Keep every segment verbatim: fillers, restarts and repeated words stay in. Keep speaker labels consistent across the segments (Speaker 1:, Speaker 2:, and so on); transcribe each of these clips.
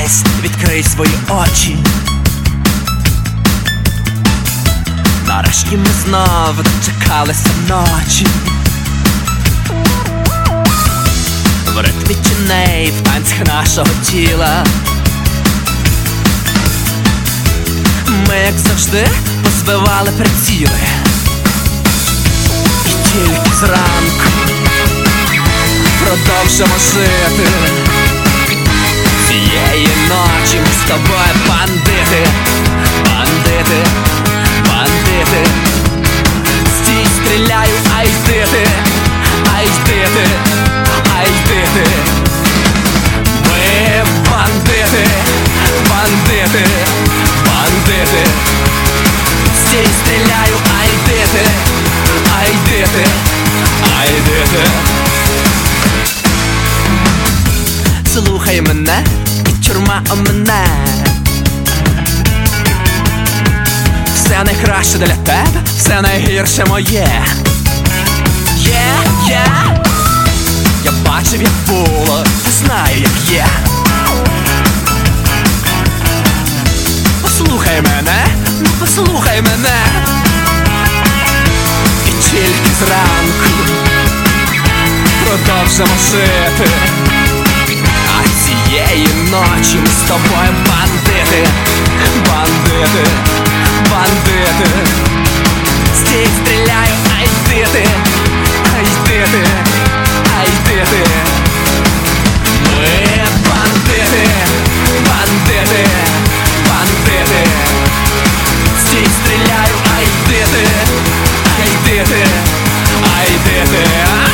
Speaker 1: Прокидайся, відкрий свої очі. Нарешті ми знов дочекалися ночі. В ритмі тіней, в танцях нашого тіла. Ми, як завжди, позбивали приціли. І тільки зранку продовжимо жити. Цієї ночі ми з тобою бандити. Бандити, бандити. Стій, стріляю, ай йди ти, ай йди ти, ай йди ти. Ми бандити, бандити, бандити. Стій, стріляю, ай йди ти, ай йди ти, ай йди ти. Слухай мене, і тюрма омине. Все найкраще для тебе, все найгірше моє. Є, є. Я бачив, як було, знаю, як є. Послухай мене, ну послухай мене. І тільки зранку продовжимо жити. А цієї ночі ми з тобою бандити. Бандити, бандити. Стій, стріляю, ай йди ти, ай йди ти, ай йди ти. Ми бандити, бандити, бандити. Стій, стріляю, ай йди ти, ай йди ти, ай йди ти.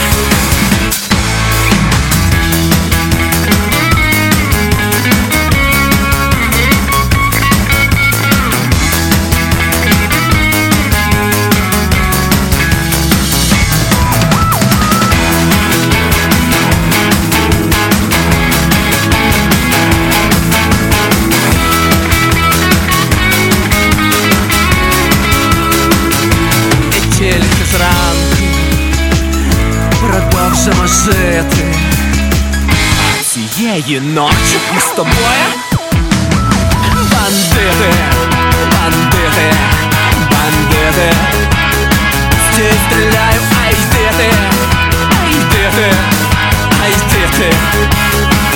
Speaker 1: Тільки зранку продовжимо жити. А цієї ночі ми з тобою бандити, бандити, бандити. Стій, стріляю, ай йди ти, ай йди ти, ай йди ти.